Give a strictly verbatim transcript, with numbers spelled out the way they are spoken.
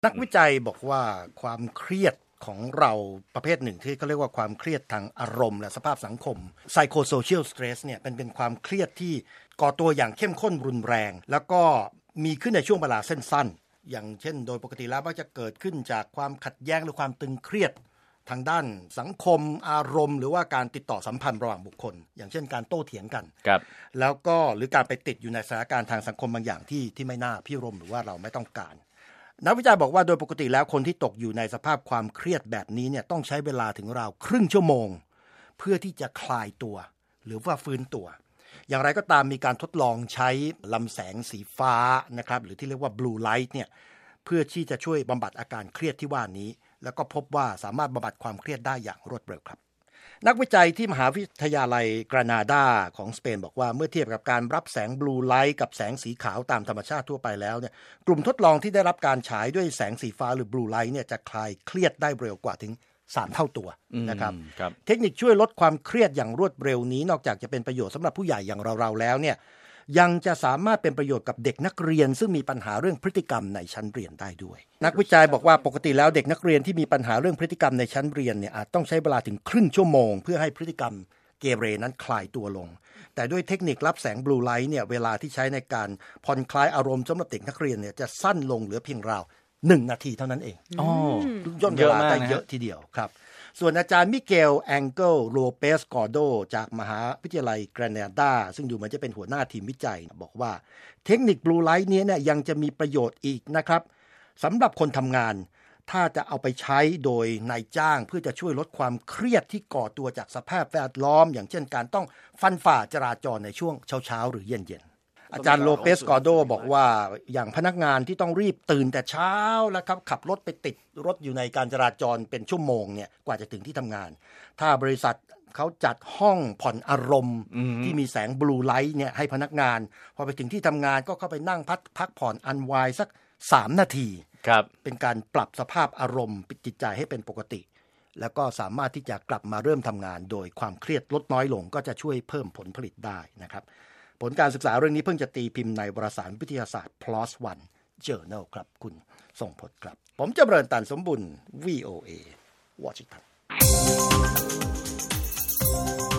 นักวิจัยบอกว่าความเครียดของเราประเภทหนึ่งที่เขาเรียกว่าความเครียดทางอารมณ์และสภาพสังคม psychosocial stress เนี่ยเป็นเป็นความเครียดที่ก่อตัวอย่างเข้มข้นรุนแรงแล้วก็มีขึ้นในช่วงเวลาสั้นๆอย่างเช่นโดยปกติแล้วมักจะเกิดขึ้นจากความขัดแย้งหรือความตึงเครียดทางด้านสังคมอารมณ์หรือว่าการติดต่อสัมพันธ์ระหว่างบุคคลอย่างเช่นการโต้เถียงกันแล้วก็หรือการไปติดอยู่ในสถานการณ์ทางสังคมบางอย่างที่ที่ไม่น่าพิรมหรือว่าเราไม่ต้องการนักวิจัยบอกว่าโดยปกติแล้วคนที่ตกอยู่ในสภาพความเครียดแบบนี้เนี่ยต้องใช้เวลาถึงราวครึ่งชั่วโมงเพื่อที่จะคลายตัวหรือว่าฟื้นตัวอย่างไรก็ตามมีการทดลองใช้ลำแสงสีฟ้านะครับหรือที่เรียกว่า blue light เนี่ยเพื่อที่จะช่วยบำบัดอาการเครียดที่ว่านี้แล้วก็พบว่าสามารถบำบัดความเครียดได้อย่างรวดเร็วครับนักวิจัยที่มหาวิทยาลัยกรานาดาของสเปนบอกว่าเมื่อเทียบกับการรับแสงบลูไลท์กับแสงสีขาวตามธรรมชาติทั่วไปแล้วเนี่ยกลุ่มทดลองที่ได้รับการฉายด้วยแสงสีฟ้าหรือบลูไลท์เนี่ยจะคลายเครียดได้เร็วกว่าถึงสามเท่าตัวนะครับเทคนิคช่วยลดความเครียดอย่างรวดเร็วนี้นอกจากจะเป็นประโยชน์สำหรับผู้ใหญ่อย่างเราๆแล้วเนี่ยยังจะสามารถเป็นประโยชน์กับเด็กนักเรียนซึ่งมีปัญหาเรื่องพฤติกรรมในชั้นเรียนได้ด้วยนักวิจัยบอกว่าปกติแล้วเด็กนักเรียนที่มีปัญหาเรื่องพฤติกรรมในชั้นเรียนเนี่ยอาจต้องใช้เวลาถึงครึ่งชั่วโมงเพื่อให้พฤติกรรมเกเรนั้นคลายตัวลงแต่ด้วยเทคนิครับแสงบลูไลท์เนี่ยเวลาที่ใช้ในการผ่อนคลายอารมณ์สำหรับเด็กนักเรียนเนี่ยจะสั้นลงเหลือเพียงราวหนึ่งนาทีเท่านั้นเองอ๋อย่นเวลาได้เยอะทีเดียวครับส่วนอาจารย์มิเกลแองเกิลโลเปสกอร์โดจากมหาวิทยาลัยแกรนาดาซึ่งดูเหมือนจะเป็นหัวหน้าทีมวิจัยบอกว่าเทคนิคบลูไลท์นี้เนี่ยยังจะมีประโยชน์อีกนะครับสำหรับคนทำงานถ้าจะเอาไปใช้โดยนายจ้างเพื่อจะช่วยลดความเครียดที่ก่อตัวจากสภาพแวดล้อมอย่างเช่นการต้องฟันฝ่าจราจรในช่วงเช้าๆหรือเย็นๆอาจารย์โลเปสกอร์โดบอกว่าอย่างพนักงานที่ต้องรีบตื่นแต่เช้าแล้วครับขับรถไปติดรถอยู่ในการจราจรเป็นชั่วโมงเนี่ยกว่าจะถึงที่ทำงานถ้าบริษัทเขาจัดห้องผ่อนอารมณ์ที่มีแสงบลูไลท์เนี่ยให้พนักงานพอไปถึงที่ทำงานก็เข้าไปนั่งพักพักผ่อนอันไวน์สักสามนาทีเป็นการปรับสภาพอารมณ์จิตใจให้เป็นปกติแล้วก็สามารถที่จะกลับมาเริ่มทำงานโดยความเครียดลดน้อยลงก็จะช่วยเพิ่มผลผลิตได้นะครับผลการศึกษาเรื่องนี้เพิ่งจะตีพิมพ์ในวารสารวิทยาศาสตร์ พี เอ แอล โอ วัน Journal ครับคุณทรงพจน์ครับผมจำเริญตันสมบุญ วี โอ เอ วอชิงตัน